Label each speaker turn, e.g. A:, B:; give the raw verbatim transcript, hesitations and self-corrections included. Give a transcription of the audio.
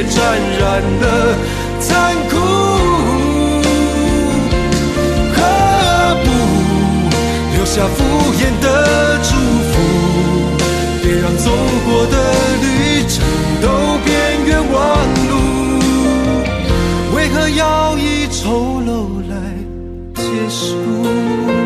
A: 也沾染了残酷。何不留下敷衍的祝福，别让走过的旅程都变冤枉路，为何要以丑陋来结束？